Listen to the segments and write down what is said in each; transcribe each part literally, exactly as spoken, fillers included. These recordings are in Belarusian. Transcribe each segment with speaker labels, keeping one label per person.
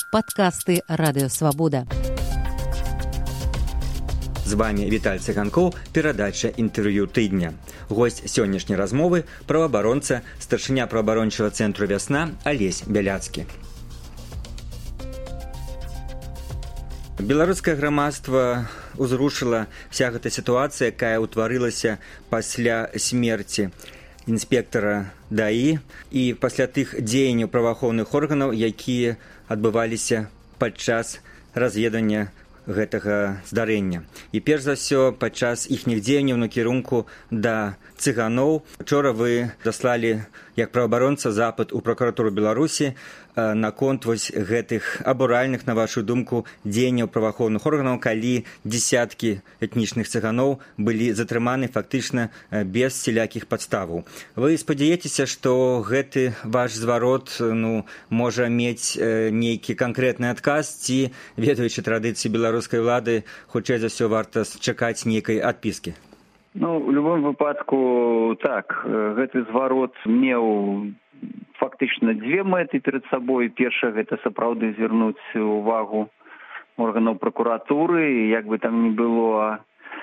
Speaker 1: подкасты Радыё Свабода.
Speaker 2: З вами Віталь Цыганкоў, перадача інтэрв'ю тыдня. Госць сённяшняй размовы – праваабаронца, старшыня праваабарончага цэнтру «Вясна» Алесь Бяляцкі. Беларускае грамадства узрушыла вся гэта сітуацыя, якая ўтварылася пасля смерці інспектара ДАІ і пасля тых дзеянняў праваахоўных органаў, якія адбываліся падчас разведвання гэтага здарэння. І перш за ўсё падчас іхніх дзеянняў на кірунку да цыганоў. Учора вы даслалі як праваабаронца запыт у пракуратуру Беларусі наконт вось гэтых абуральных, на вашу думку, дзеянняў праваахоўных органаў, калі дзесяткі этнічных цыганоў былі затрыманы фактычна без сялякіх падставаў. Вы спадзяецеся, што гэты ваш зварот ну, можа мець нейкі канкрэтны адказ, ці, ведаючы традыцыі беларускай улады, хутчэй за ўсё варта чакаць нейкай адпіскі?
Speaker 3: Ну, в любом выпадку, так, гэты зварот меў фактычна дзве мэты перад сабой. Першая – гэта сапраўды звярнуць увагу органаў пракуратуры. Як бы там ні было,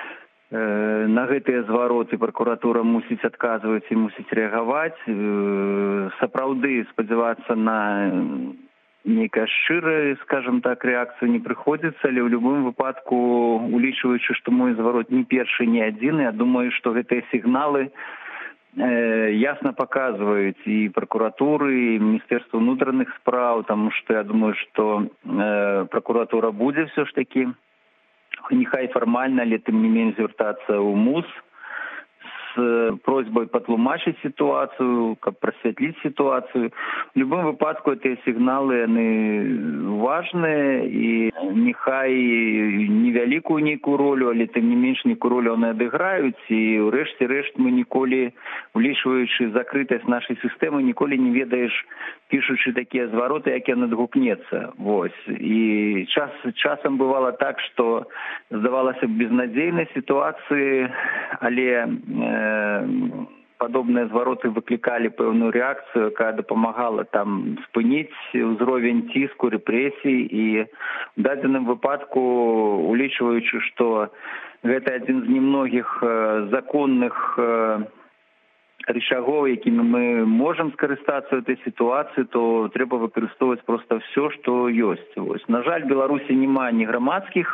Speaker 3: э, на гэтыя звароты пракуратура мусіць адказваць і мусіць рэагаваць. Э, сапраўды спадзявацца на нейкая шчырая, скажем так, рэакцыя не прыходзіцца, але ў любым выпадку, улічваючы, што мой зварот не першы, не адзін, я думаю, што гэтыя сігналы э, ясна паказваюць і пракуратуры, і Міністэрства ўнутраных спраў, таму што я думаю, што э, пракуратура будзе ўсё ж такі, нехай фармальна, але тым не менш звяртацца ў МУС с просьбой патлумачыць ситуацию, как просветлить ситуацию. В любом выпадку эти сигналы, они важные, и нехай невялікую нейкую ролю, але тым не менш нейкую ролю они адыграюць, і ўрэшце рэшт мы ніколі, улічваючы закрытасць нашай сістэмы, ніколі не ведаеш, пішучы такія звароты, як яны адгукнецца. Вось. І час, часам бывало так, што здавалася б безнадзейнай сітуацыі, але э, падобныя звароты выклікалі пэўную рэакцыю, якая дапамагала там спыніць узровень ціску, рэпрэсій, і в дадзеным выпадку, улічваючы, што гэта адзін з немногіх э, законных э, рычагоў, якімі мы можам скарыстацца ў этой сітуацыі, то трэба выкарыстоўваць проста ўсё, што ёсць. Вось. На жаль, Беларусі няма ні грамадскіх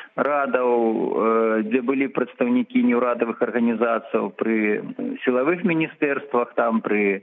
Speaker 3: радаў, дзе былі прадстаўнікі неўрадавых арганізацый пры сілавых міністэрствах, там пры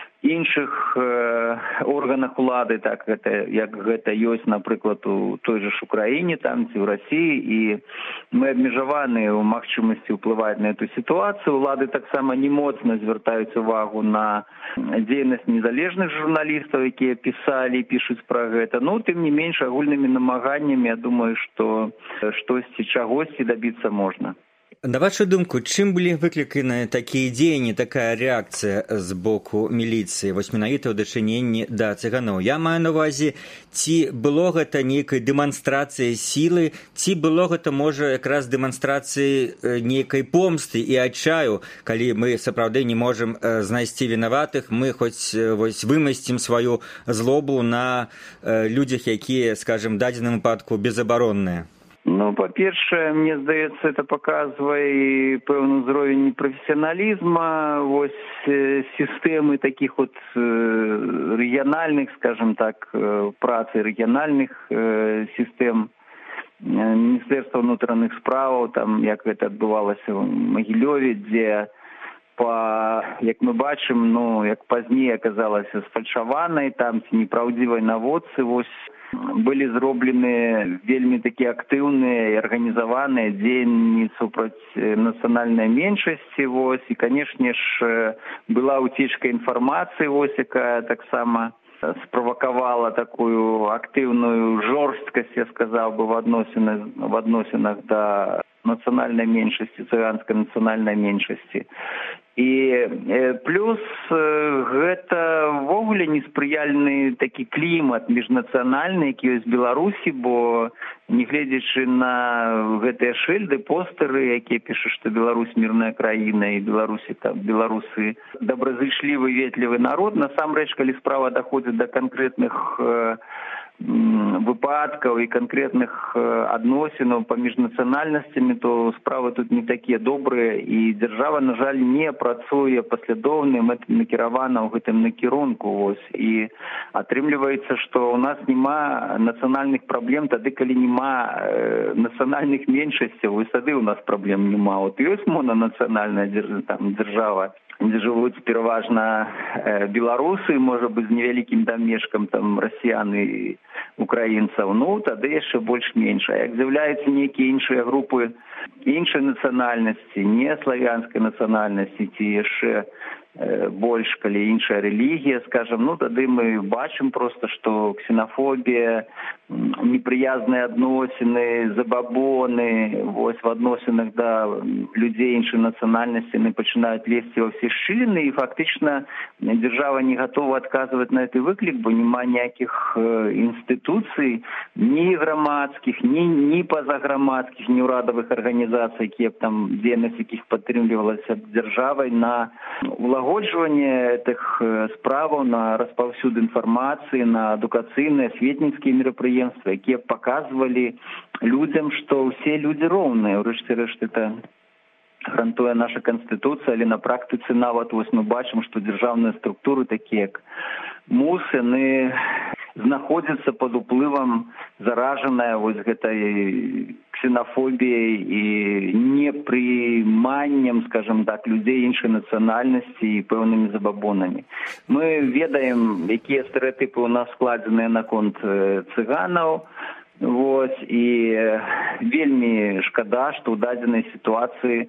Speaker 3: іншых э, органах улады, так гэта, як гэта ёсць, напрыклад, у той жа ж Украіне, там ці ў Расіі, і мы абмежаваныя ў магчымасці ўплываць на эту сітуацыю. Улады таксама не моцна звяртаюць увагу на дзейнасць незалежных журналістаў, якія пісалі і пішуць пра гэта. Ну, тым не менш, агульнымі намаганнямі, я думаю, што штосьці, чагосьці дабіцца можна.
Speaker 2: На вашу думку, чым былі выкліканы такія дзеянні, такая рэакцыя з боку міліцыі, вось менавіта ў дачыненні да цыганоў? Я маю на ўвазе, ці было гэта нейкай дэманстрацыяй сілы, ці было гэта, можа, якраз дэманстрацыяй нейкай помсты і адчаю, калі мы сапраўды не можам знайсці вінаватых, мы хоць вось вымасцім сваю злобу на людзях, якія, скажем, дадзеным выпадку безабаронныя?
Speaker 3: Ну, па-першае, мне здаецца, это паказвае пэўны ўзровень непрафесіяналізма, вось сістэмы такіх от рэгіянальных, скажем так, працы рэгіянальных сістэм Міністэрства ўнутраных спраў, там, як гэта адбывалася ў Магілёве, дзе па, як мы бачым, ну, як пазней аказалася сфальшаванай, там, ці непраўдзівай наводцы, вось, былі зроблены вельмі такія актыўныя і арганізаваныя дзеянні супраць нацыянальнай меншасці, вось, і, канешне ж, была ўцечка інфармацыі, вось, якая таксама справакавала такую актыўную жорсткасць, я сказаў бы, в адносінах, в адносінах да нацыянальнай меншасці, цыганскай нацыянальнай меншасці. І плюс гэта ввогуле неспрыяльны такі клімат міжнацыянальны, які ёсць Беларусі, бо нягледзячы на гэтыя шыльды, постэры, якія пішуць, што Беларусь мірная краіна і Беларусі там беларусы добразычлівы, ветлівы народ, насамрэч, калі справа даходзіць да канкрэтных выпадкаў і канкрэтных адносінаў паміж нацыянальнасцямі, то справы тут не такія добрыя, і дзяржава, на жаль, не працуе паслядоўна, мэтанакіравана ў гэтым накірунку. Вось. І атрымліваецца, што ў нас няма нацыянальных праблем тады, калі няма э, нацыянальных меншасцяў, і сады ў нас праблем няма. От ёсць монанацыянальная дзяржава, дзе жывуць пераважна э, беларусы, можа быць, з невялікім дамешкам там расіян і украінцаў, ну, тады яшчэ больш-менш. А як з'яўляюцца нейкія іншыя групы іншай нацыянальнасці, не славянскай нацыянальнасці, ці яшчэ э, больш, калі іншая рэлігія, скажам, ну, тады мы бачым проста, што ксенафобія, непрыязныя адносіны, забабоны, вось, в адносінах да людзей іншай нацыянальнасці, яны пачынаюць лезці ва ўсе шчыліны, і фактычна дзяржава не гатова адказваць на гэты выклік, бо няма ніякіх інстытуцый, ні грамадскіх, ні, ні пазаграмадскіх, ні ўрадавых арганізацый, якія б там дзейнасць якіх падтрымлівалася дзяржавай на улагоджванне гэтых справаў, на распаўсюд інфармацыі, на адукацыйныя, асветніцкія мерапрыемствы, якія паказвалі людзям, што ўсе людзі роўныя. Урэшце рэшт, это гарантуе наша Канстытуцыя, але на практыцы нават вось мы бачым, што дзяржаўныя структуры, такія як МУС, яны знаходзяцца пад уплывам заражаная вось гэтай ксенафобіяй і непрыманнем, скажем так, людзей іншай нацыянальнасці і пэўнымі забабонамі. Мы ведаем, якія стэрэатыпы ў нас складзеныя наконт цыганаў, вось, і вельмі шкада, што ў дадзенай сітуацыі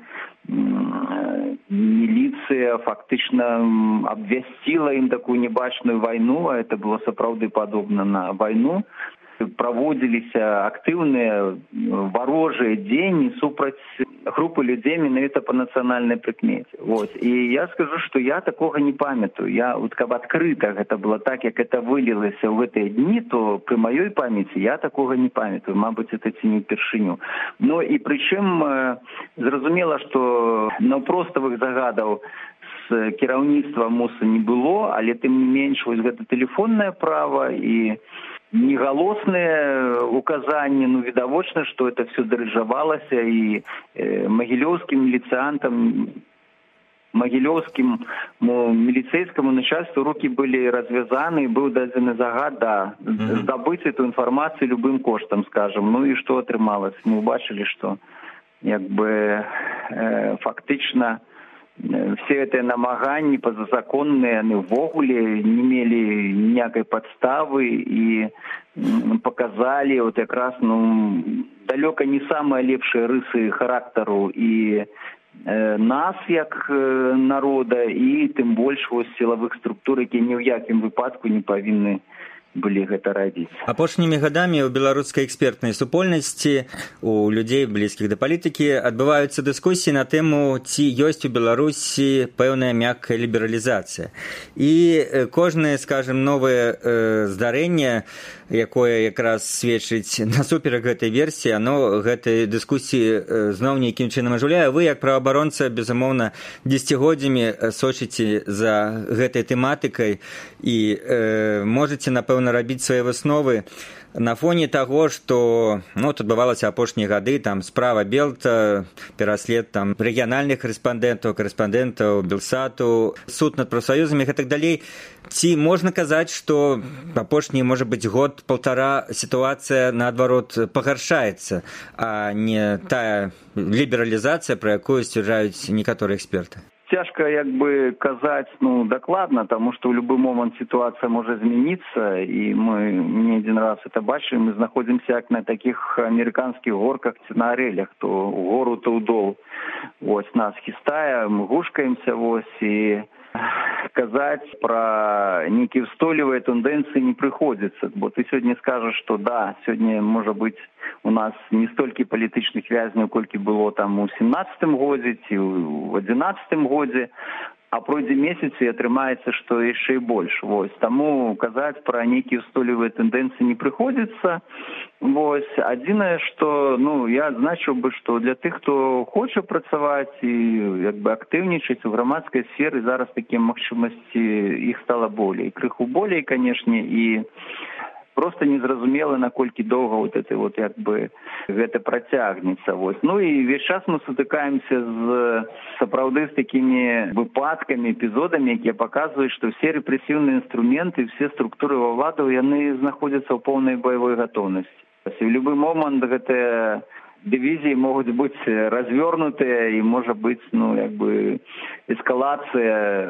Speaker 3: міліцыя фактычна абвясціла ім такую небачную вайну, а это было сапраўды падобна на вайну. Праводзіліся актыўныя варожыя дзеянні супраць групы людзей менавіта па нацыянальнай прыкмеце. Вось. І я скажу, што я такога не памятаю. Я, вот, каб адкрыта гэта было так, як это вылілася ў гэтыя дні, то пры маёй памяці я такога не памятаю. Мабыць, это ці не ўпершыню. Ну і прычым зразумела, што наўпроставых загадаў з кіраўніцтва МУСа не было, але тым не менш вось гэта тэлефоннае права і негалосныя указанні, ну, відавочна, што это все дырыжавалася, і э, магілёўскім міліцыянтам, магілёўскім міліцэйскаму начальству рукі былі развязаны, і быў дадзены загад, да, mm-hmm. здабыць эту інфармацыю любым коштам, скажам. Ну і што атрымалася? Мы ўбачылі, што як бы э, фактычна все гэтыя намаганні пазазаконныя, яны ўвогуле не мелі ніякай падставы і паказалі вот якраз, ну, далёка не самыя лепшыя рысы характару і э, нас як э, народа, і тым больш вось сілавых структур, якія ні ў якім выпадку не павінны былі гэта рабіць.
Speaker 2: Апошнімі гадамі ў беларускай экспертнай супольнасці у людзей блізкіх да палітыкі адбываюцца дыскусіі на тэму, ці ёсць у Беларусі пэўная мяккая лібералізацыя. І кожнае, скажем, новае э, здарэнне, якое якраз сведчыць насуперак гэтай версіі, оно гэтай дыскусіі зноў нейкім чынам ажыўляе. Вы, як праваабаронца, безумоўна, дзесяцігоддзямі сочыце за гэтай тэматыкай і э, можаце, напэўна, рабіць свае высновы на фоне таго, што, ну, тут адбывалася апошнія гады, там справа Белта, пераслед там рэгіянальных карэспандэнтаў, карэспандэнтаў Белсату, суд над прафсаюзамі і гэтак далей. Ці можна казаць, што апошні, можа быць, год-паўтара сітуацыя, наадварот, пагаршаецца, а не тая лібералізацыя, пра якую сцвярджаюць некаторыя эксперты?
Speaker 3: Цяжка як бы казаць, ну, дакладна, таму што ў любы момант сітуацыя можа змяніцца, і мы не адзін раз это бачым, мы знаходзімся як на такіх амерыканскіх горках ці на арэлях, то ў гору, то ў дол. Вось нас хістае, мы гушкаемся, вось, і казаць пра нейкія ўстойлівыя тэндэнцыі не прыходзіцца, бо ты сёння скажаш, што да, сёння можа быць у нас не столькі палітычных вязняў, колькі было там у сямнаццатым годзе ці ў адзінаццатым годзе, а пройдзе месяц і атрымаецца, што яшчэ і больш. Вось. Таму казаць пра нейкія ўстойлівыя тэндэнцыі не прыходзіцца. Вось. Адзінае, што, ну, я адзначыў бы, што для тых, хто хоча працаваць і як бы актыўнічаць у грамадскай сферы, зараз такія магчымасці іх стала болей. Крыху болей, канешне, і просто незразумела, наколькі доўга вот это вот як бы гэта працягнецца. Вось. Ну і весь час мы сутыкаемся з сапраўды з такімі выпадкамі, эпізодамі, якія паказваюць, што все рэпрэсіўныя інструменты, все структуры ва ўладаў, яны знаходзяцца ў поўнай баявой гатоўнасці. В любы момант гэтыя дивизии могут быть развернуты, и может быть, ну, как бы, эскалация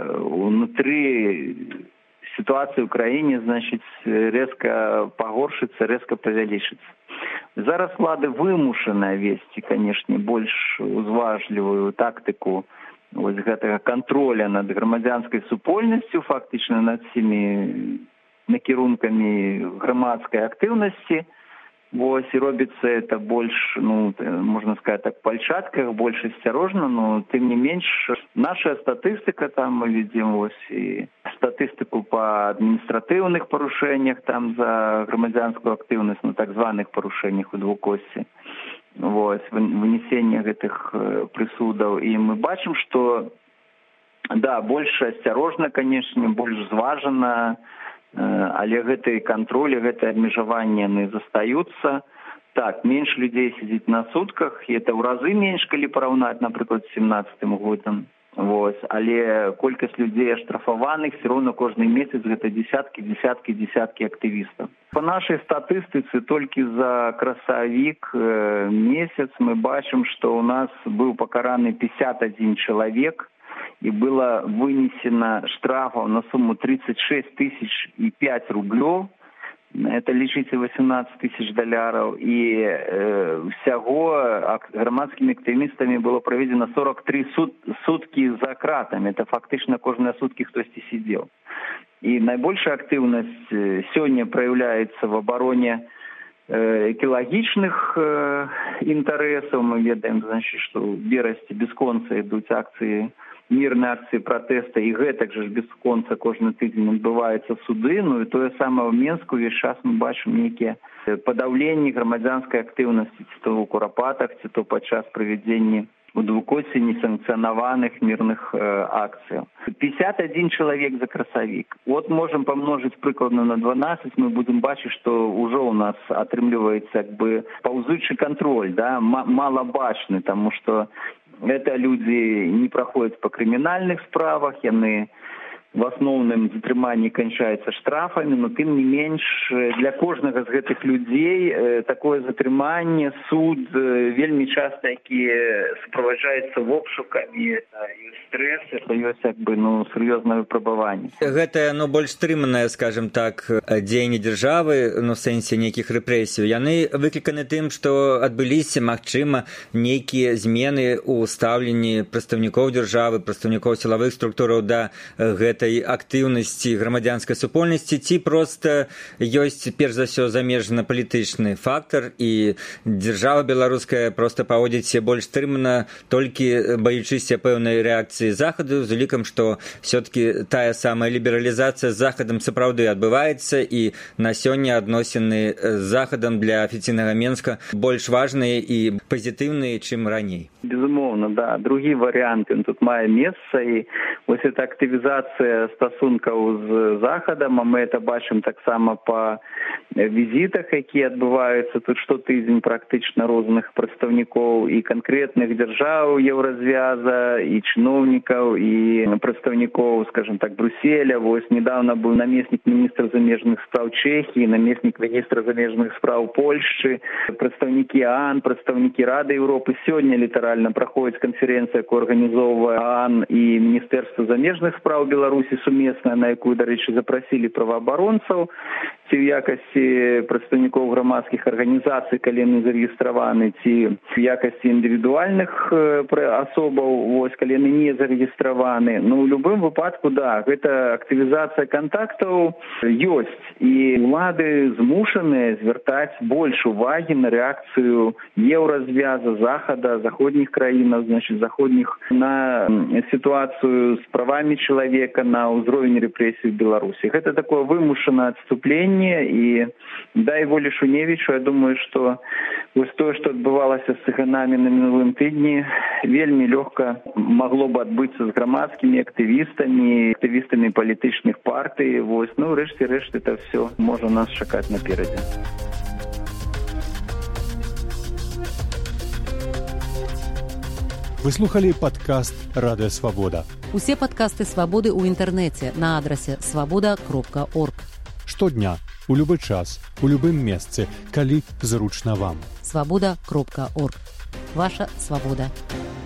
Speaker 3: внутри ситуации в Украине, значит, резко погоршится, резко повеличится. Зараз влада вымушана вести, конечно, больш узважлівую тактику вот гэтага контроля над громадянской супольностью, фактично над всеми накірунками громадской активности. Вот, и робится это больше, ну, можно сказать так, в пальчатках, больше осторожно, но тем не меньше наша статистика, там мы видим вот, и статистику по административных порушениях там за громадянскую активность, ну, так званых порушениях у двукосці, вот, вынесение этих присудов. И мы бачим, что, да, больше осторожно, конечно, больше зважено, але гэты контроль, гэта абмежаванне яны застаюцца. Так, менш людзей сядзіць на сутках, і это ў разы менш, калі параўнаць, напрыклад, з семнадцатым годам. Вось. Але колькасць людзей аштрафаваных все роўно кожны месяц гэта дзесяткі, дзесяткі, дзесяткі актывістаў. По нашай статыстыцы толькі за красавік э, месяц мы бачым, што ў нас быў пакараны пятьдесят один чалавек, и было вынесено штрафов на сумму тридцать шесть тысяч и пять рублей, это лічыце восемнадцать тысяч доляров, и э, всего громадскими активистами было проведено сорок три сут, сутки за кратами, это фактично каждые сутки кто-то сидел. И наибольшая активность сегодня проявляется в обороне экологичных э, интересов. Мы ведаем, значит, что в Берасці бесконца идут акции, мирные акции протеста, и гэтак же без конца кожны тыдзень адбываюцца суды. Ну и тое самае ў Менску весь час мы бачым нейкія падаўленні грамадзянскай актыўнасці, ці то ў курапатах, ці то падчас правядзення у двукосці несанкцыянаваных мирных э, акцый. пятьдесят один человек за красавік. Вот можем помножить прыкладна на дванадцать, мы будем бачить, что уже у нас атрымліваецца как бы паўзучы контроль, да, малабачны, потому что это люди не проходят по криминальных справах, яны в основном затрыманні кончаются штрафами, но тем не менш для кожнага з гэтых людей такое затрыманне, суд вельмі часто, які сопровождается обшуками, стресс, это ёсць как бы, ну, сур'ёзнае выпрабаванне.
Speaker 2: Гэта, ну, больш стрыманае, скажем так, дзеянне дзяржавы, ну, в сэнсе нейкіх рэпрэсій, яны выкліканы тым, што адбыліся, магчыма, нейкія змены ў стаўленні прадстаўнікоў дзяржавы, прадстаўнікоў сілавых структураў да гэтай актыўнасці грамадзянскай супольнасці, ці проста ёсць перш за ўсё замежна-палітычны фактар, і дзяржава беларуская проста паводзіць се больш стрымана, толькі баючыся пэўнай рэакцыі захаду, з улікам, што все-таки тая самая лібералізацыя з захадам сапраўды адбываецца, і на сёння адносіны з захадам для афіцыйнага Менска больш важныя і пазітыўныя, чым раней.
Speaker 3: Безумоўна, да. Другі варыянт тут мае месца, і вось эта актывізацыя стасункаў з захадам, а мы это бачым таксама па візітах, якія адбываюцца тут штотыдзень практычна розных прадстаўнікоў і канкрэтных дзяржаў Еўразвяза, і чыноўнікаў, і прадстаўнікоў, скажем так, Брюсселя. Вось недавно быў намеснік міністра замежных спраў Чэхіі, намеснік міністра замежных спраў Польшчы, прадстаўнікі ААН, прадстаўнікі Рады Еўропы. Сёння літаральна праходзіць канферэнцыя, якую арганізоўвае ААН і Міністэрства замежных спраў Беларусі сумесная, на якую, дарэчы, запрасілі праваабаронцаў, ці ў якасці прадстаўнікоў грамадскіх арганізацый, калі яны зарэгістраваны, ці ў якасці індывідуальных асобаў, вось, калі яны не зарэгістраваны. Ну, ў любым выпадку, да, гэта актывізацыя кантактаў ёсць, і ўлады змушаныя звяртаць больш увагі на рэакцыю Еўразвяза, Захада, заходніх краінаў, значит, заходніх, на ситуацию с правами человека, на ўзровень рэпрэсій в Беларусі. Гэта такое вымушанае адступленне, сёння і дай волі Шуневічу, я думаю, што вось тое, што адбывалася з цыганамі на мінулым тыдні, вельмі лёгка магло бы адбыцца з грамадскімі актывістамі, актывістамі палітычных партый. Вось, ну, рэшце рэшт, это все можа нас чакаць наперадзе.
Speaker 4: Вы слухали падкаст «Радыё Свабода».
Speaker 1: Усе падкасты «Свабоды» ў інтэрнэце на адрасе свабода кропка орг.
Speaker 4: Штодня, у любы час, у любым месцы, калі зручна вам.
Speaker 1: свабода кропка орг. Ваша свабода.